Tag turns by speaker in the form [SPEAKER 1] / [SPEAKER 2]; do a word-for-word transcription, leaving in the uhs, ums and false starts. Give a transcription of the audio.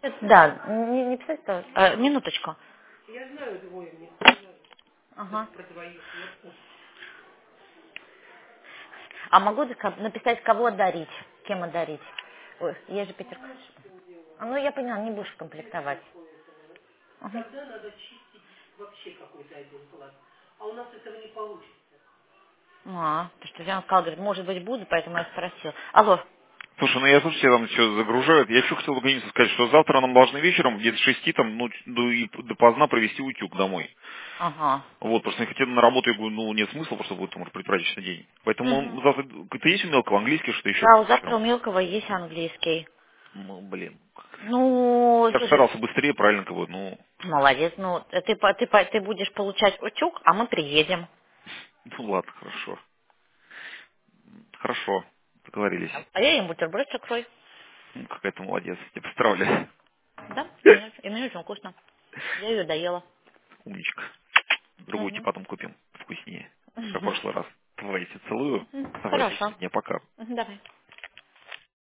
[SPEAKER 1] Да, не, не писать, то... э, минуточку. Ага. А могу дока- написать, кого дарить, кем одарить? Ой, есть же Петербург. А, ну я поняла, не будешь комплектовать. Ага. А, то что Диана сказала, говорит, может быть, буду, поэтому я спросила. Алло.
[SPEAKER 2] Слушай, ну я слушаю, тебя там что загружают. Я еще хотел организму сказать, что завтра нам должны вечером где-то с шести там, ну, ну и допоздна привезти утюг домой.
[SPEAKER 1] Ага.
[SPEAKER 2] Вот, просто я хотел на работу, я говорю, ну нет смысла, потому что будет, может, предпраздничный день. Поэтому
[SPEAKER 1] Угу.
[SPEAKER 2] завтра, ты есть у Мелкого английский, что еще?
[SPEAKER 1] Да, у завтра у Мелкого есть английский.
[SPEAKER 2] Ну, блин.
[SPEAKER 1] Ну,
[SPEAKER 2] Я
[SPEAKER 1] слушай,
[SPEAKER 2] постарался быстрее, правильно, как бы, ну,
[SPEAKER 1] молодец, ну, ты, по- ты, по- ты будешь получать утюг, а мы приедем.
[SPEAKER 2] ну ладно, хорошо. Хорошо, договорились.
[SPEAKER 1] А я им бутербродчик крой.
[SPEAKER 2] Ну, какая ты молодец, я поздравляю.
[SPEAKER 1] Да, и мне, и мне очень вкусно. Я ее доела.
[SPEAKER 2] Умничка. Другую тебе
[SPEAKER 1] Угу.
[SPEAKER 2] потом купим, вкуснее. Как в прошлый раз. Давайте, целую. Давай,
[SPEAKER 1] Хорошо.
[SPEAKER 2] удачного дня, пока.
[SPEAKER 1] Мгм, давай.